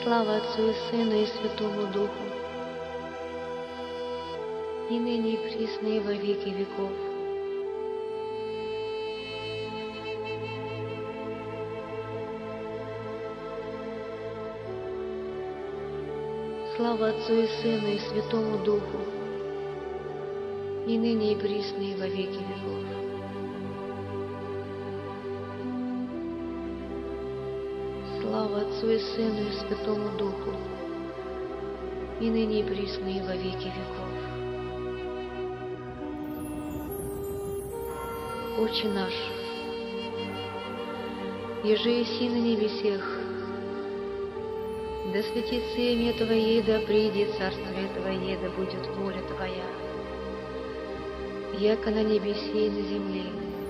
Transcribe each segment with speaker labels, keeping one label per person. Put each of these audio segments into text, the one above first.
Speaker 1: Слава Отцу и Сыну и Святому Духу, и ныне и присно и во веки веков. Слава Отцу и Сыну и Святому Духу, и ныне и присно и во веки веков. Слава Отцу и Сыну и Святому Духу, и ныне и присно и во веки веков. Отче наш, еже еси на небесех, да светится имя Твое, да придет царствие Твое, да будет воля Твоя, яко на небесе и на земле.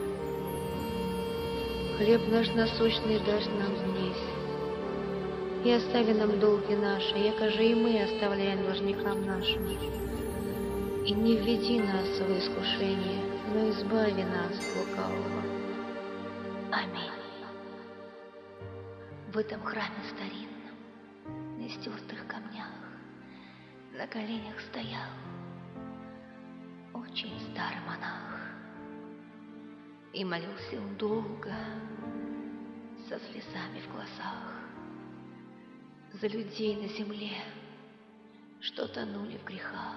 Speaker 1: Хлеб наш насущный дашь нам днесь, и остави нам долги наши, яко же и мы оставляем должникам нашим. И не введи нас в искушение, но избави нас от лукавого. Аминь. В этом храме старинном, на стертых камнях, на коленях стоял очень старый монах. И молился он долго, со слезами в глазах, за людей на земле, что тонули в грехах.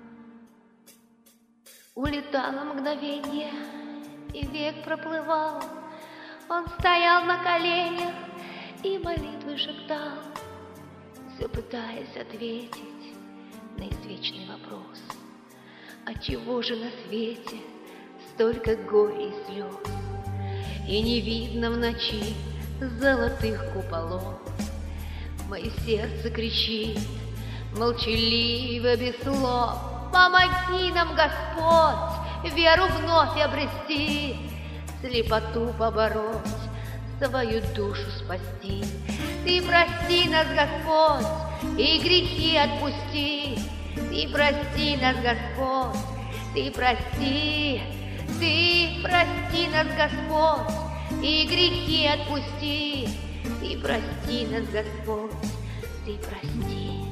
Speaker 1: Улетало мгновенье, и век проплывал. Он стоял на коленях и молитвы шептал, все пытаясь ответить на извечный вопрос: отчего же на свете столько горя и слез, и не видно в ночи золотых куполов? Мое сердце кричит, молчаливо, без слов: помоги нам, Господь, веру вновь обрести, слепоту побороть, свою душу спасти. Ты прости нас, Господь, и грехи отпусти. Ты прости нас, Господь, Ты прости. Ты прости нас, Господь, и грехи отпусти. Ты прости нас, Господь, Ты прости.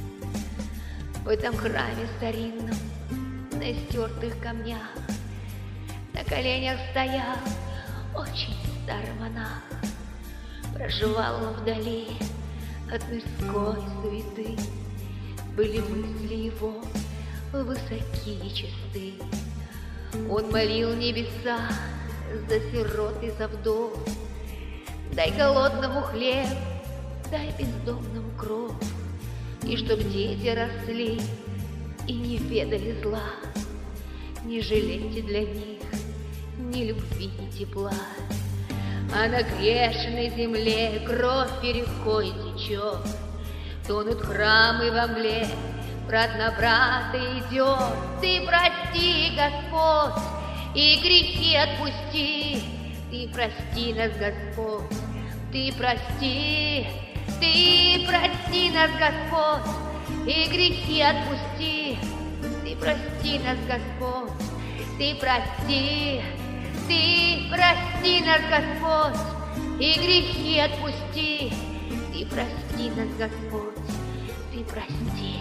Speaker 1: В этом храме старинном, на стертых камнях, на коленях стоял очень старый монах. Проживал он вдали от мирской суеты, были мысли его высоки и чисты. Он молил небеса за сирот и за вдов: дай голодному хлеб, дай бездомным кров, и чтоб дети росли и не ведали зла. Не жалейте для них ни любви, ни тепла. А на грешной земле кровь рекой течет, тонут храмы во мгле, брат на брата идет. Ты прости, Господь, и грехи отпусти. Ты прости нас, Господь, Ты прости. Ты прости нас, Господь, и грехи отпусти. Ты прости нас, Господь, Ты прости. Ты прости нас, Господь, и грехи отпусти. Ты прости нас, Господь, Ты прости.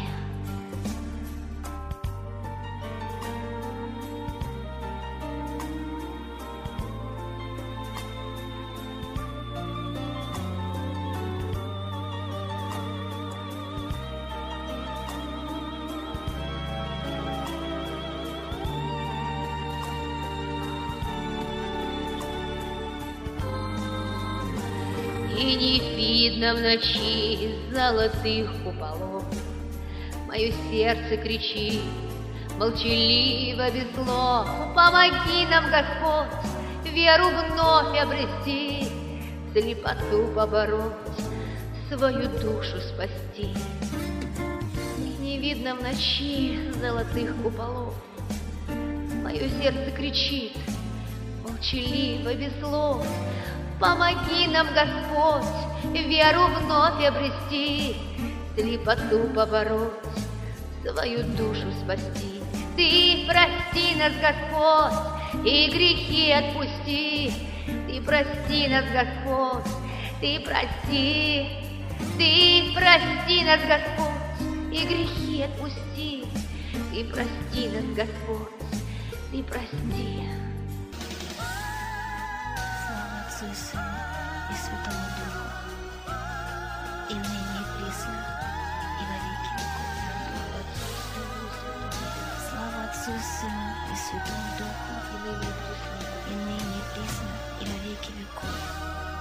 Speaker 1: И не видно в ночи золотых куполов. Мое сердце кричит, молчаливо, без слов: помоги нам, Господь, веру вновь обрести, слепоту побороть, свою душу спасти. И не видно в ночи золотых куполов. Мое сердце кричит, молчаливо, без слов: помоги нам, Господь, веру вновь обрести, слепоту побороть, свою душу спасти. Ты прости нас, Господь, и грехи отпусти. Ты прости нас, Господь, Ты прости. Ты прости нас, Господь, и грехи отпусти. Ты прости нас, Господь, ты прости.
Speaker 2: Слава Отцу и Сыну и Святому Духу, и ныне и присно, и во веки веков. Слава Отцу и Сыну и Святому Духу, и ныне и присно, и во веки веков.